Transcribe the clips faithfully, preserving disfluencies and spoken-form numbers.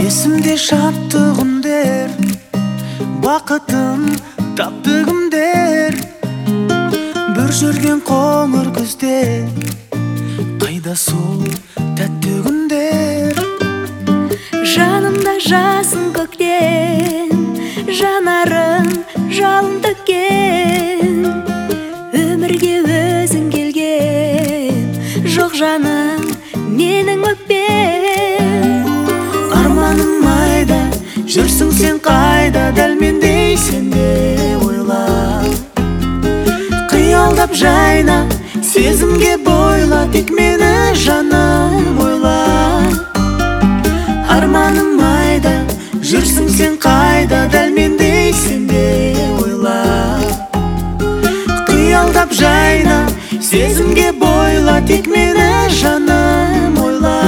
Есімде шатты күндер, бақытым тапты күндер. Бір жүрген қоңыр күзде, қайда сол тәтті күндер. Жанымда жасын көктен, жанарың жалын төккен. Өмірге өзің келген, жоқ жаным менің өкпем. Арманым майда, жүрсің сен қайда, дәл мендей сен де ойла. Қиялдап жайна, сезімге бойла, тек мені жаным ойла. Арманым майда, жүрсің сен қайда, дәл мендей сен де ойла. Қиялдап жайна, сезімге бойла, тек мені жаным ойла.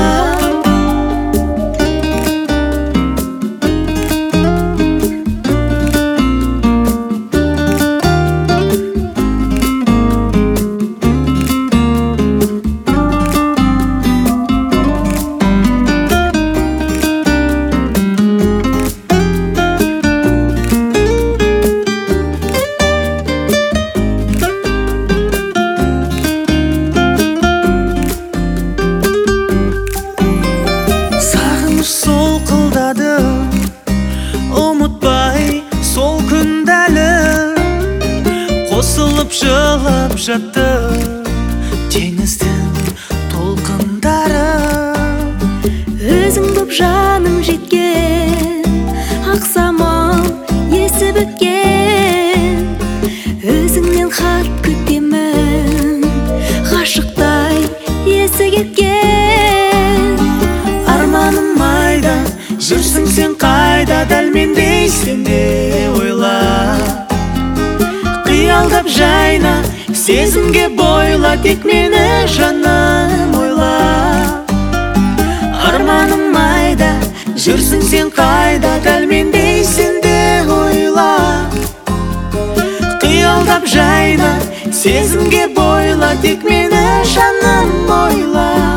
Ұмытпай сол күндәлі, қосылып жылап жатты теңіздің толқындары. Өзің боп жаным жеткен, ақсамал есіп өткен. Өзіңнен хат күтемін, ғашықтай есі кеткен. Арманым майда, жүрсің сен қайда, дәл мендей сен де ойла. Қиялдап жайна, сезімге бойла, тек мені жаным ойла. Арманым майда, жүрсің сен қайда, дәл мендей сен де ойла. Қиялдап жайна, сезімге бойла, тек мені жаным ойла.